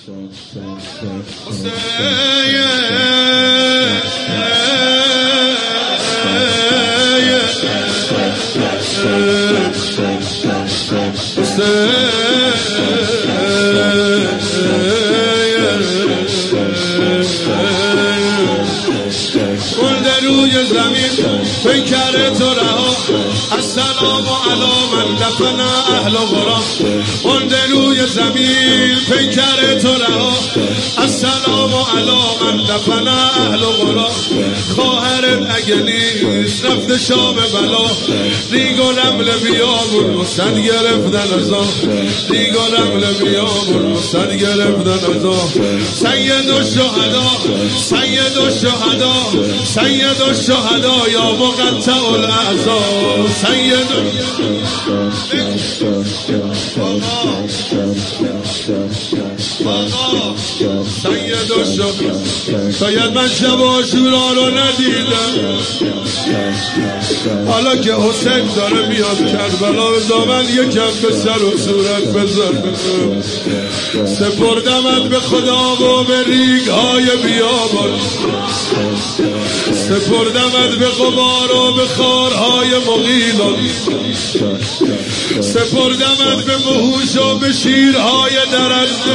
روی زمین پیکر تو رها السلام علی من دفن اهل غرام. مانده روی زمین پیکر تو رها السلام علی من دفن اهل غرام. خواهرت اگه نیست رفته شام بلا، ریگ و رمل بیامون و سر گرفتن ازا، ریگ و رمل بیامون و سر گرفتن ازا. سید الشهدا سید الشهدا سید الشهدا یا مقطع الاعضا. سید سید الشهدا. شاید من شب عاشورا رو ندیدم، حالا که حسین داره میاد کربلا بذار من یکم به سر و صورت بذار. سپردمت به خدا و به ریگ‌های بیابان، سپردمت به غبار و به خارهای مغیلان، سپردمت به وحوش و به شیرهای درنده،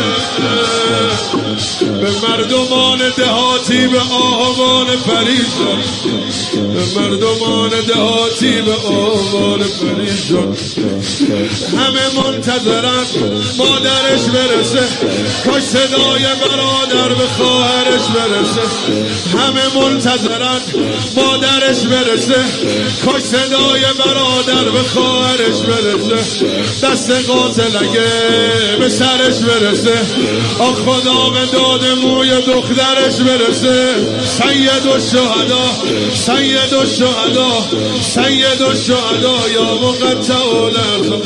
به مردمان دهاتی به آهوان پریشان، به مردمان دهاتی به آهوان پریشان. همه منتظرن مادرش برسه، کاش صدای برادر به خواهرش برسه. همه منتظرن مادرش برسه، کاش صدای برادر به خواهرش برسه. دست قاتل اگه به سرش برسه، آخ خدا به داد موی دخترش برسه. سید الشهدا سید الشهدا سید الشهدا یا مقطع الاعضا.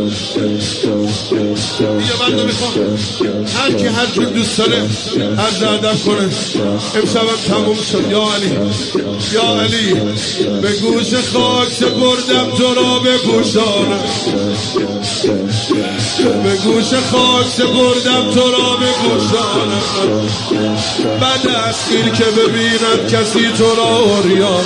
یه بنده میخوام هر کی هر جور دوست داره عرض ادب کنه. امشبم تموم شد. یا علی یا علی به گوش خاک سپردم تو را به پوشانم، به گوش خاک سپردم تو را به پوشانم. بد است این که ببیند کسی تو را عریان.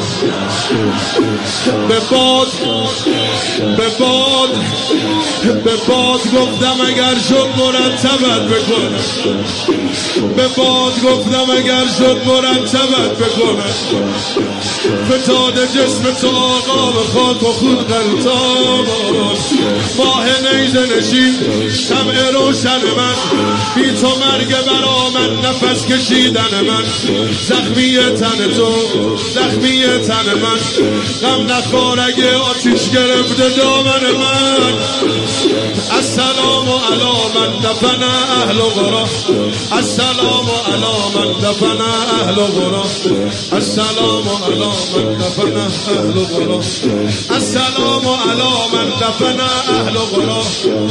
به باد به باد به باد گفتم اگر شد مرتبت بکنم، به باد گفتم اگر شد مرتبت بکنم. فتاد جسم تو آقا به خاک و خون غلطان، ماه نیزه نشین شمع روشن من، بی تو مرگ برا من نفس کشیدن من. زخمی تن تو زخمی تن من، غم نخور اگه آتیش گرفته دامن من. السلام علی من دفن اهل غرام، السلام علی من دفن اهل غرام، السلام علی من دفن اهل غرام، السلام علی من دفن اهل غرام.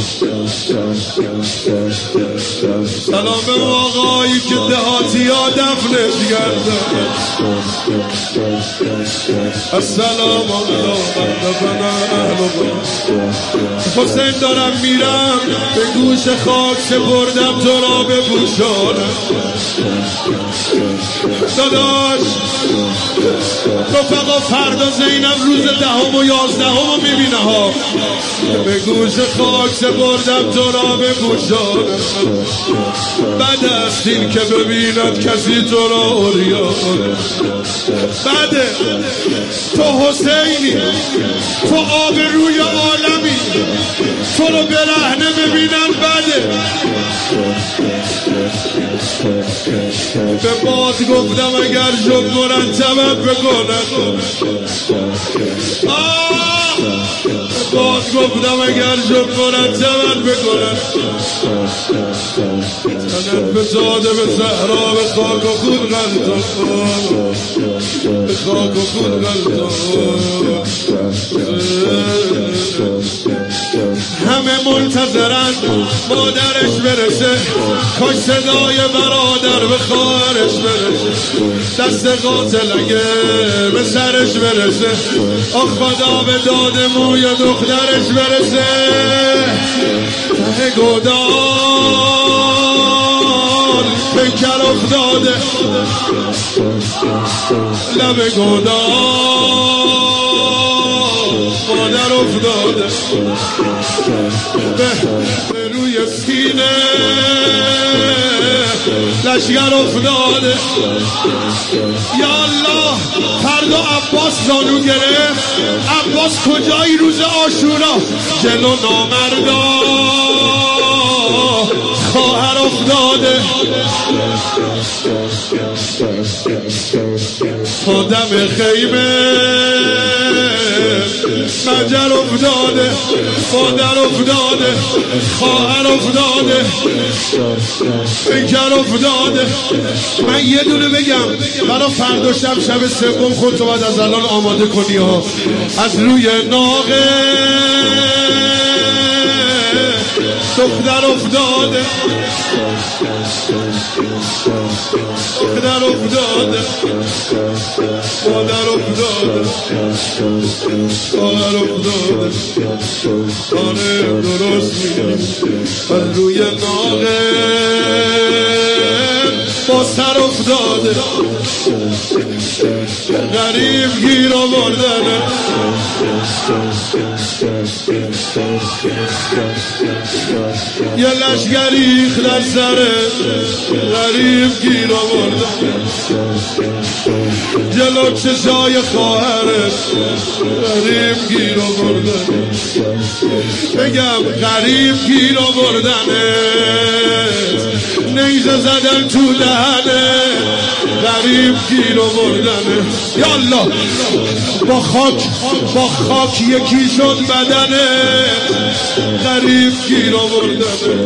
سلام به آقایی که دهاتی ها دفنش کردن. السلام علی من دفن اهل غرام. حسین دارم میرم به گوش خاک سپردم تو را به پوشانم. داداش رفقا فردا زینب روز 10 و 11 میبینه ها. به گوش خاک سپردم تو را به پوشانم. بد است این که ببیند کسی تو را عریان. بده تو حسینی، تو آب روی عالمی، تو رو برهنه ببینن بده. به باد گفتم اگر شد مرتبت بکنم. به باد گفتم اگر شد مرتبت بکنم. تنت به زاده به زهرا به خاک و خون غلطان، به خاک و خون غلطان. همه منتظرن مادرش برسه، کاش صدای برادر به خواهرش برسه. دست قاتل اگه به سرش برسه، آخ خدا به داد موی دخترش برسه. ته گودال پیکر افتاده لب گدا مادر افتاده به روی سینه لشگر افتاده یا الله فردا عباس زانو گرفت عباس کجایی روز عاشورا جلو نامردا خواهر افتاده تا دم خیمه مجر افتاده مادر افتاده خواهر افتاده پیکر افتاده. من یه دونه بگم برای فردا شب سوم خودتو باید از الان آماده کنی ها. از روی ناقه دختر افتاده دختر افتاده مادر افتاده خواهر افتاده آره درست میگم از روی ناقه با سر افتاده غریب گیر آوردنه یه لشگری در سره غریب گیر آوردن جلو چشای خواهرت غریب گیر آوردن بگم غریب گیر آوردنه نیزه زدن تو دهنه غریب گیر آوردنه یالله با خاک یکی شد بدنه غریب گیر آوردنه